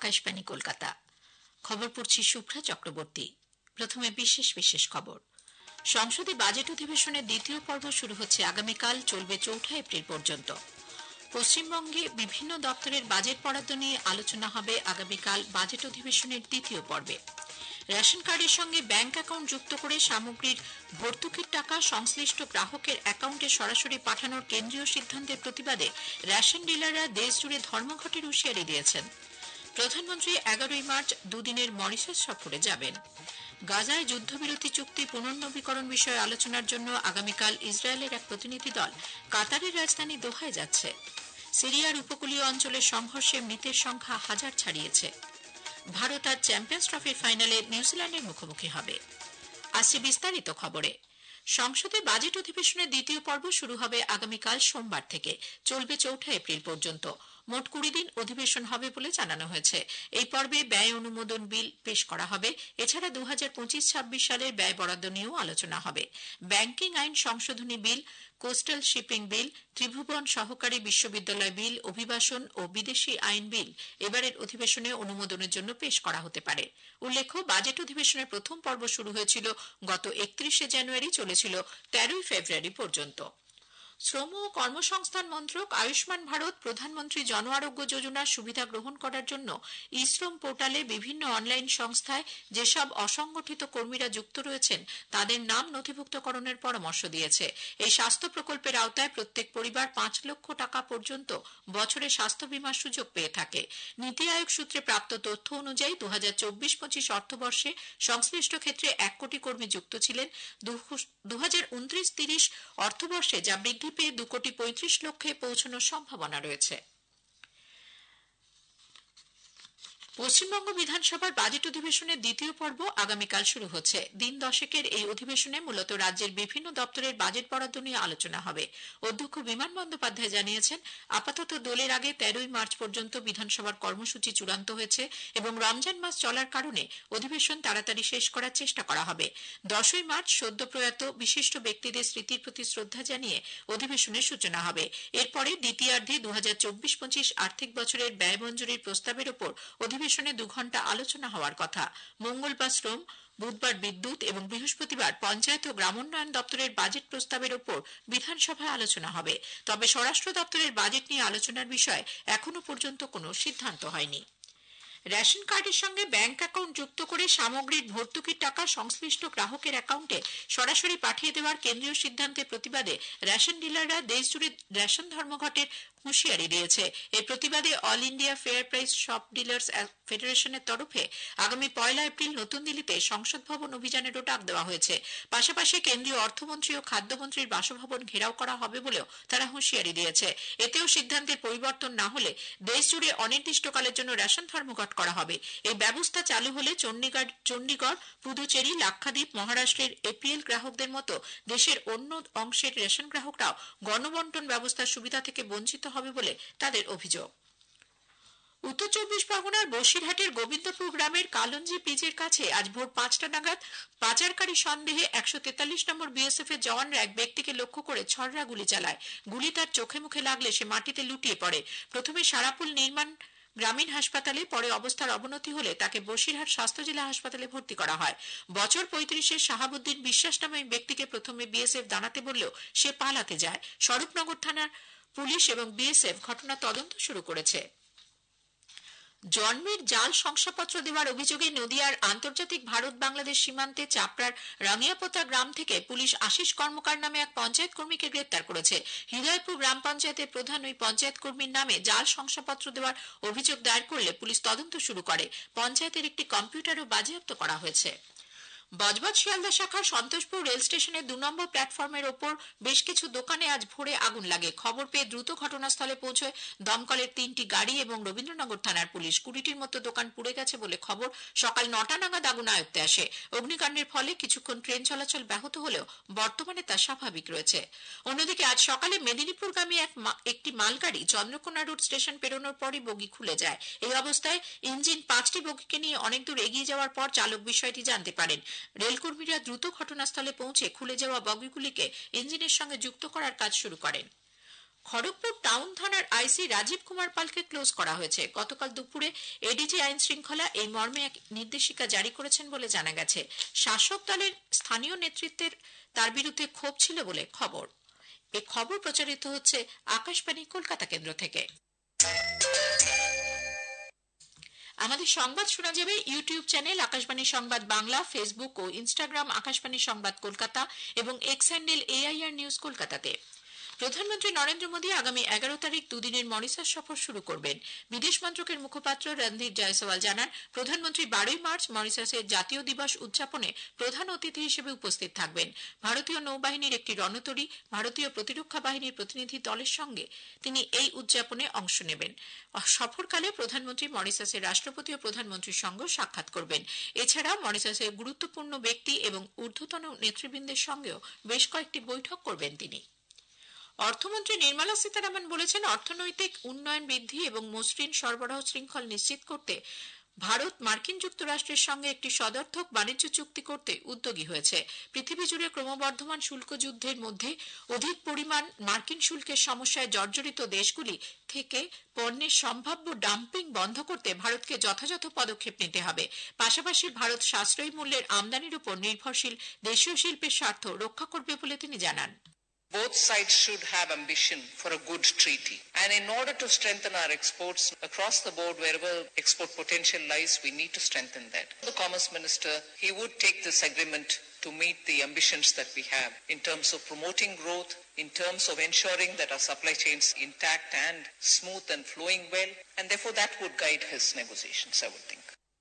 আকাশবাণী কলকাতা। খবর পড়ছি শুভ্রা চক্রবর্তী। প্রথমে বিশেষ বিশেষ খবর। সংসদে বাজেট অধিবেশনের দ্বিতীয় পর্ব শুরু হচ্ছে আগামীকাল, চলবে 4 এপ্রিল পর্যন্ত। পশ্চিমবঙ্গে বিভিন্ন দপ্তরের বাজেট বরাদ্দ নিয়ে আলোচনা হবে আগামীকাল বাজেট অধিবেশনের দ্বিতীয় পর্বে। রেশন কার্ডের সঙ্গে ব্যাংক অ্যাকাউন্ট যুক্ত করে সামগ্রীর ভর্তুকির টাকা সংশ্লিষ্ট গ্রাহকের অ্যাকাউন্টে সরাসরি পাঠানোর কেন্দ্রীয় সিদ্ধান্তের প্রতিবাদে রেশন ডিলাররা দেশজুড়ে ধর্মঘটের হুঁশিয়ারি দিয়েছেন। প্রধানমন্ত্রী 11 মার্চ দুদিনের মরিশাস সফরে যাবেন। গাজায় যুদ্ধবিরতি চুক্তি পুনর্নবীকরণ বিষয়ে আলোচনার জন্য আগামীকাল ইসরায়েলের এক প্রতিনিধি দল কাতারের রাজধানী দোহায় যাচ্ছে। সিরিয়ার উপকূলীয় অঞ্চলের সংঘর্ষে মৃতের সংখ্যা হাজার ছাড়িয়েছে। ভারত আজ চ্যাম্পিয়ন্স ট্রফির ফাইনালে নিউজিল্যান্ডের মুখোমুখি হবে। আসছে বিস্তারিত খবরে। সংসদে বাজেট অধিবেশনের দ্বিতীয় পর্ব শুরু হবে আগামীকাল সোমবার থেকে, চলবে 4 এপ্রিল পর্যন্ত। মোট 20 দিন অধিবেশন হবে বলে জানানো হয়েছে। এই পর্বে ব্যয় অনুমোদন বিল পেশ করা হবে। এছাড়া 2025-26 সালের ব্যয় বরাদ্দ নিয়েও আলোচনা হবে। ব্যাংকিং আইন সংশোধনী বিল, কোস্টাল শিপিং বিল, ত্রিভুবন সহকারী বিশ্ববিদ্যালয় বিল, অভিবাসন ও বিদেশি আইন বিল এবারের অধিবেশনে অনুমোদনের জন্য পেশ করা হতে পারে। উল্লেখ্য, বাজেট অধিবেশনের প্রথম পর্ব শুরু হয়েছিল গত 31 জানুয়ারি, চলেছিল 13 ফেব্রুয়ারি পর্যন্ত। শ্রম ও কর্মসংস্থান মন্ত্রক আয়ুষ্মান ভারত প্রধানমন্ত্রী জন আরোগ্য যোজনার সুবিধা গ্রহণ করার জন্য ই-শ্রম পোর্টালে বিভিন্ন অনলাইন সংস্থায় যেসব অসংগঠিত কর্মীরা যুক্ত রয়েছেন তাদের নাম নথিভুক্তকরণের পরামর্শ দিয়েছে। এই স্বাস্থ্য প্রকল্পের আওতায় প্রত্যেক পরিবার 5 লক্ষ টাকা পর্যন্ত বছরে স্বাস্থ্য বীমার সুযোগ পেয়ে থাকে। নীতি আয়োগ সূত্রে প্রাপ্ত তথ্য অনুযায়ী 2024-25 অর্থবর্ষে সংশ্লিষ্ট ক্ষেত্রে 1 কোটি কর্মী যুক্ত ছিলেন। 2029-30 অর্থবর্ষে যা বৃদ্ধি পেয়ে 2,35 লক্ষে পৌঁছানোর সম্ভাবনা রয়েছে। পশ্চিমবঙ্গ বিধানসভার বাজেট অধিবেশনের দ্বিতীয় পর্ব আগামীকাল শুরু হচ্ছে। দিন দশেকের এই অধিবেশনে মূলত রাজ্যের বিভিন্ন দপ্তরের বাজেট বরাদ্দ নিয়ে আলোচনা হবে। অধ্যক্ষ বিমান বন্দ্যোপাধ্যায় জানিয়েছেন, আপাতত দোলের আগে 13 মার্চ পর্যন্ত বিধানসভার কর্মসূচি চূড়ান্ত হয়েছে এবং রমজান মাস চলার কারণে অধিবেশন তাড়াতাড়ি শেষ করার চেষ্টা করা হবে। 10 মার্চ সদ্য প্রয়াত বিশিষ্ট ব্যক্তিদের স্মৃতির প্রতি শ্রদ্ধা জানিয়ে অধিবেশনের সূচনা হবে। এরপরে দ্বিতীয়ার্ধে 2024-25 আর্থিক বছরের ব্যয় মঞ্জুরির প্রস্তাবের উপর অধিবেশনে 2 ঘন্টা আলোচনা হওয়ার কথা। মঙ্গলবার শ্রম, বুধবার বিদ্যুৎ এবং বৃহস্পতিবার পঞ্চায়েত ও গ্রামোন্নয়ন দপ্তরের বাজেট প্রস্তাবের উপর বিধানসভায় আলোচনা হবে। তবে স্বরাষ্ট্র দপ্তরের বাজেট নিয়ে আলোচনার বিষয়ে এখনো পর্যন্ত কোনো সিদ্ধান্ত হয়নি। রেশন কার্ডের সঙ্গে ব্যাংক অ্যাকাউন্ট যুক্ত করে সামগ্রীর ভর্তুকির টাকা সংশ্লিষ্ট গ্রাহকের অ্যাকাউন্টে সরাসরি পাঠিয়ে দেওয়ার কেন্দ্রীয় সিদ্ধান্তের প্রতিবাদে রেশন ডিলাররা দেশজুড়ে রেশন ধর্মঘটের হুঁশিয়ারি দিয়েছে। এই প্রতিবাদে all India fair price shop dealers ফেডারেশনের তরফে আগামী 1 এপ্রিল নতুন দিল্লিতে সংসদ ভবন অভিযানেরও ডাক দেওয়া হয়েছে। পাশাপাশি কেন্দ্রীয় অর্থমন্ত্রী ও খাদ্যমন্ত্রীর বাসভবন ঘেরাও করা হবে বলেও তারা হুঁশিয়ারি দিয়েছে। এতেও সিদ্ধান্তের পরিবর্তন না হলে দেশজুড়ে অনির্দিষ্টকালের জন্য রেশন ধর্মঘট করা হবে। এই ব্যবস্থা চালু হলে চণ্ডীগড়, পুদুচেরি, লাক্ষাদ্বীপ, মহারাষ্ট্রের এপিএল গ্রাহকদের মতো দেশের অন্য অংশের রেশন গ্রাহকরাও গণবন্টন ব্যবস্থার সুবিধা থেকে বঞ্চিত হবে বলে তাদের অভিযোগ। উত্তর 24 পরগনার বসিরহাটের গোবিন্দপুর গ্রামের কালঞ্জি পিচের কাছে আজ ভোর 5টা নাগাদ পাচারকারী সন্দেহে 143 নম্বর বিএসএফ এর জওয়ানরা এক ব্যক্তিকে লক্ষ্য করে ছররা গুলি চালায়। গুলি তার চোখে মুখে লাগলে সে মাটিতে লুটিয়ে পড়ে। প্রথমে সারাপুল নির্মাণ গ্রামীণ হাসপাতালে, পরে অবস্থার অবনতি হলে তাকে বসিরহাট স্বাস্থ্য জেলা হাসপাতালে ভর্তি করা হয়। বছর 35-এর শাহাবুদ্দিন বিশ্বাস নামে ব্যক্তিকে প্রথমে বিএসএফ দাঁড়াতে বললেও সে পালাতে যায়। স্বরূপনগর থানার পুলিশ এবং বিএসএফ ঘটনা তদন্ত শুরু করেছে। জন্মের জাল শংসাপত্র দেওয়ার অভিযোগে নদিয়ার আন্তর্জাতিক ভারত বাংলাদেশ সীমান্তে চাপড়ার রাঙ্গিয়াপোতা গ্রাম থেকে পুলিশ আশিস কর্মকার নামে এক পঞ্চায়েত কর্মীকে গ্রেপ্তার করেছে। হৃদয়পুর গ্রাম পঞ্চায়েতের প্রধান ওই পঞ্চায়েত কর্মীর নামে জাল শংসাপত্র দেওয়ার অভিযোগ দায়ের করলে পুলিশ তদন্ত শুরু করে। পঞ্চায়েতের একটি কম্পিউটারও বাজেয়াপ্ত করা হয়েছে। বজবজ শিয়ালদা শাখার সন্তোষপুর রেল স্টেশনের 2 নম্বর প্ল্যাটফর্মের ওপর বেশ কিছু দোকানে আজ ভোরে আগুন লাগে। খবর পেয়ে দ্রুত ঘটনাস্থলে পৌঁছয় দমকলের 3টি গাড়ি এবং রবীন্দ্রনগর থানার পুলিশ। 20টির মতো দোকান পুড়ে গেছে বলে খবর। সকাল 9টা নাগাদ আগুন আয়ত্তে আসে। অগ্নিকাণ্ডের ফলে কিছুক্ষণ ট্রেন চলাচল ব্যাহত হলেও বর্তমানে তা স্বাভাবিক রয়েছে। অন্যদিকে আজ সকালে মেদিনীপুরগামী একটি মালগাড়ি চন্দ্রকোনা রোড স্টেশন পেরোনোর পরই বগি খুলে যায়। এই অবস্থায় ইঞ্জিন 5টি বগিকে নিয়ে অনেক দূর এগিয়ে যাওয়ার পর চালক বিষয়টি জানতে পারেন। রেলকর্মীরা দ্রুত ঘটনাস্থলে পৌঁছে খুলে যাওয়া বগিগুলিকে ইঞ্জিনের সঙ্গে যুক্ত করার কাজ শুরু করেন। খড়গপুর টাউন থানার আইসি রাজীব কুমার পালকে ক্লোজ করা হয়েছে। গতকাল দুপুরে এডিজি আইন শৃঙ্খলা এই মর্মে এক নির্দেশিকা জারি করেছেন বলে জানা গেছে। শাসক দলের স্থানীয় নেতৃত্বের তার বিরুদ্ধে ক্ষোভ ছিল বলে খবর। এই খবর প্রচারিত হচ্ছে আকাশবাণী কলকাতা কেন্দ্র থেকে। আমাদের সংবাদ শোনা যাবে YouTube channel Akashvani Sambad Bangla, Facebook ও ইনস্টাগ্রাম আকাশবাণী সংবাদ কলকাতা এবং এক্স হ্যান্ডেল AIR নিউজ কলকাতাতে। প্রধানমন্ত্রী নরেন্দ্র মোদী আগামী 11 তারিখ দুদিনের মরিশাস সফর শুরু করবেন। বিদেশ মন্ত্রকের মুখপাত্র রণধীর জয়সওয়াল জানান, প্রধানমন্ত্রী 12 মার্চ মরিশাসের জাতীয় দিবস উদযাপনে প্রধান অতিথি হিসেবে উপস্থিত থাকবেন। ভারতীয় নৌবাহিনীর একটি রণতরী, ভারতীয় প্রতিরক্ষা বাহিনীর প্রতিনিধি দলের সঙ্গে তিনি এই উদযাপনে অংশ নেবেন। সফরকালে প্রধানমন্ত্রী মরিশাসের রাষ্ট্রপতি ও প্রধানমন্ত্রীর সঙ্গে সাক্ষাৎ করবেন। এছাড়া মরিশাসের গুরুত্বপূর্ণ ব্যক্তি এবং ঊর্ধ্বতন নেতৃবৃন্দের সঙ্গেও বেশ কয়েকটি বৈঠক করবেন তিনি। অর্থমন্ত্রী নির্মলা সীতারামন বলেছেন, অর্থনৈতিক উন্নয়ন বৃদ্ধি এবং মসৃণ সরবরাহ শৃঙ্খল নিশ্চিত করতে ভারত মার্কিন যুক্তরাষ্ট্রের সঙ্গে একটি সদর্থক বাণিজ্য চুক্তি করতে উদ্যোগী হয়েছে। পৃথিবী জুড়ে ক্রমবর্ধমান শুল্ক যুদ্ধের মধ্যে অধিক পরিমাণ মার্কিন শুল্কের সমস্যায় জর্জরিত দেশগুলি থেকে পণ্যের সম্ভাব্য ডাম্পিং বন্ধ করতে ভারতকে যথাযথ পদক্ষেপ নিতে হবে। পাশাপাশি ভারত সাশ্রয়ী মূল্যের আমদানির উপর নির্ভরশীল দেশীয় শিল্পের স্বার্থ রক্ষা করবে বলে তিনি জানান। Both sides should have ambition for a good treaty. And in order to strengthen our exports across the board, wherever export potential lies, we need to strengthen that. The Commerce Minister, he would take this agreement to meet the ambitions that we have in terms of promoting growth, in terms of ensuring that our supply chains intact and smooth and flowing well. And therefore that would guide his negotiations, I would think.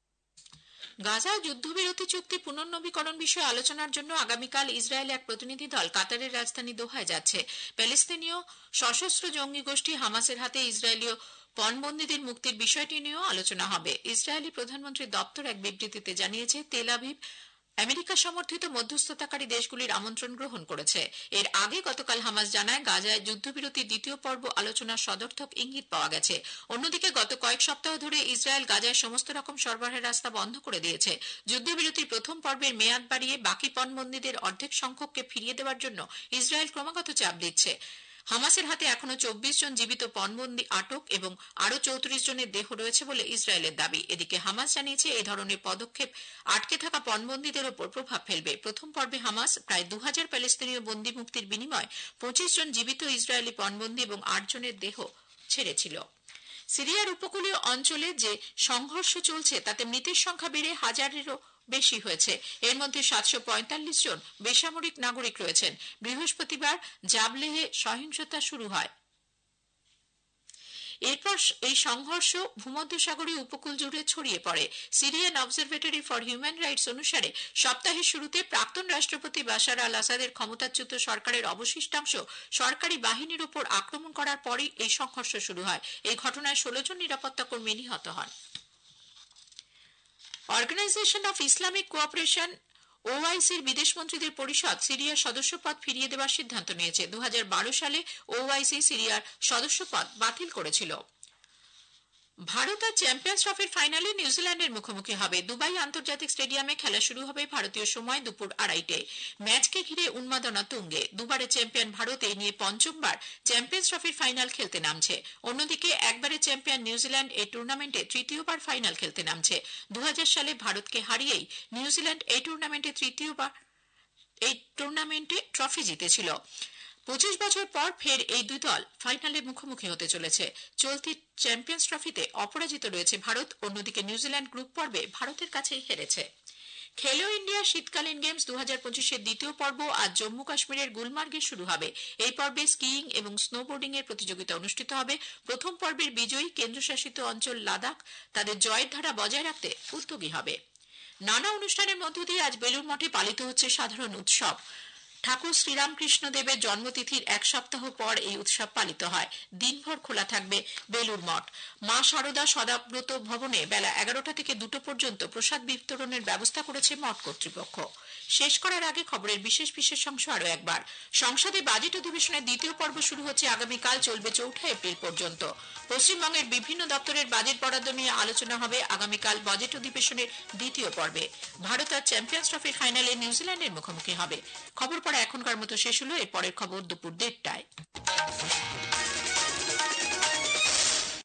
Gaza যুদ্ধবিরতি চুক্তি পুনর্নবীকরণ বিষয়ে আলোচনার জন্য আগামীকাল ইসরায়েলে এক প্রতিনিধি দল কাতারের রাজধানী দোহায় যাচ্ছে। প্যালেস্তিনীয় সশস্ত্র জঙ্গি গোষ্ঠী হামাসের হাতে ইসরায়েলীয় পণবন্দীদের মুক্তির বিষয়টি নিয়েও আলোচনা হবে। ইসরায়েলি প্রধানমন্ত্রীর দপ্তর এক বিবৃতিতে জানিয়েছে, তেল আভিভ আমেরিকা সমর্থিত মধ্যস্থতাকারী দেশগুলির আমন্ত্রণ গ্রহণ করেছে। এর আগে গতকাল হামাস জানায়, গাজায় যুদ্ধবিরতির দ্বিতীয় পর্ব আলোচনার সদর্থক ইঙ্গিত পাওয়া গেছে। অন্যদিকে গত কয়েক সপ্তাহ ধরে ইসরায়েল গাজায় সমস্ত রকম সরবরাহের রাস্তা বন্ধ করে দিয়েছে। যুদ্ধবিরতির প্রথম পর্বের মেয়াদ বাড়িয়ে বাকি পণবন্দীদের অর্ধেক সংখ্যককে ফিরিয়ে দেওয়ার জন্য ইসরায়েল ক্রমাগত চাপ দিচ্ছে। হামাসের হাতে এখনো 24 জন জীবিত পণবন্দী আটক এবং আরো 34 জনের দেহ রয়েছে বলে ইসরায়েলের দাবি। এদিকে হামাস জানিয়েছে, এই ধরনের পদক্ষেপ আটকে থাকা পণবন্দীদের ওপর প্রভাব ফেলবে। প্রথম পর্বে হামাস প্রায় 2000 প্যালেস্তিনীয় বন্দী মুক্তির বিনিময়ে 25 জন জীবিত ইসরায়েলি পণবন্দী এবং 8 জনের দেহ ছেড়েছিল। সিরিয়ার উপকূলীয় অঞ্চলে যে সংঘর্ষ চলছে তাতে মৃতের সংখ্যা বেড়ে 1000-এরও বেশি হয়েছে। এর মধ্যে 745 জন বেসামরিক নাগরিক রয়েছেন। বৃহস্পতিবার জাবলেহে সহিংসতা শুরু হয়। এরপর এই সংঘর্ষ ভূমধ্যসাগরীয় উপকূল জুড়ে ছড়িয়ে পড়ে। Syrian Observatory for Human Rights অনুসারে সপ্তাহের শুরুতে প্রাক্তন রাষ্ট্রপতি বাশার আল আসাদের ক্ষমতাচ্যুত সরকারের অবশিষ্টাংশ সরকারি বাহিনীর উপর আক্রমণ করার পরই এই সংঘর্ষ শুরু হয়। এই ঘটনায় 16 জন নিরাপত্তা কর্মী নিহত হন। অর্গানাইজেশন অফ ইসলামিক কোঅপারেশন OICর বিদেশমন্ত্রীদের পরিষদ সিরিয়ার সদস্যপদ ফিরিয়ে দেওয়ার সিদ্ধান্ত নিয়েছে। 2012 সালে OIC সিরিয়ার সদস্যপদ বাতিল করেছিল। ভারত আর চ্যাম্পিয়ন্স ট্রফির ফাইনালে নিউজিল্যান্ডের মুখোমুখি হবে। দুবাই আন্তর্জাতিক স্টেডিয়ামে খেলা শুরু হবে ভারতীয় সময় দুপুর 2:30টায়। ম্যাচকে ঘিরে উন্মাদনা তুঙ্গে। দুবারের চ্যাম্পিয়ন ভারত এই নিয়ে পঞ্চমবার চ্যাম্পিয়ন্স ট্রফির ফাইনাল খেলতে নামছে। অন্যদিকে একবারের চ্যাম্পিয়ন নিউজিল্যান্ড এই টুর্নামেন্টে তৃতীয়বার ফাইনাল খেলতে নামছে। 2000 সালে ভারতকে হারিয়েই নিউজিল্যান্ড এই টুর্নামেন্টে তৃতীয়বার ট্রফি জিতেছিল। 25 বছর পর ফের এই দুই দল ফাইনালে মুখোমুখি হতে চলেছে। চলতি চ্যাম্পিয়ন্স ট্রফিতে অপরাজিত রয়েছে ভারত। অন্যদিকে নিউজিল্যান্ড গ্রুপ পর্বে ভারতের কাছেই হেরেছে। খেলো ইন্ডিয়া শীতকালীন গেমস 2025-এর দ্বিতীয় পর্ব আজ জম্মু কাশ্মীরের গুলমার্গে শুরু হবে। এই পর্বে স্কিইং এবং স্নোবোর্ডিং এর প্রতিযোগিতা অনুষ্ঠিত হবে। প্রথম পর্বের বিজয়ী কেন্দ্রশাসিত অঞ্চল লাদাখ তাদের জয়ের ধারা বজায় রাখতে উদ্যোগী হবে। নানা অনুষ্ঠানের মধ্য দিয়ে আজ বেলুড় মঠে পালিত হচ্ছে সাধারণ উৎসব। ঠাকুর শ্রীরামকৃষ্ণ দেবের জন্মতিথির এক সপ্তাহ পর এই উৎসব পালিত হয়। দিনভর খোলা থাকবে বেলুড় মঠ। মা শারদা সদাব্রত ভবনে বেলা 11টা থেকে 2টো পর্যন্ত প্রসাদ বিতরণের ব্যবস্থা করেছে মঠ কর্তৃপক্ষ। শেষ করার আগে খবরের বিশেষ অংশ আরো একবার। সংসদে বাজেট অধিবেশনের দ্বিতীয় পর্ব শুরু হচ্ছে আগামীকাল, চলবে 4 এপ্রিল পর্যন্ত। পশ্চিমবঙ্গের বিভিন্ন দপ্তরের বাজেট বরাদ্দ নিয়ে আলোচনা হবে আগামীকাল বাজেট অধিবেশনের দ্বিতীয় পর্বে। ভারত আর চ্যাম্পিয়ন্স ট্রফির ফাইনালে নিউজিল্যান্ডের মুখোমুখি হবে। খবর পড়া এখনকার মতো শেষ হলো। এর পরের খবর দুপুর 1:30টায়।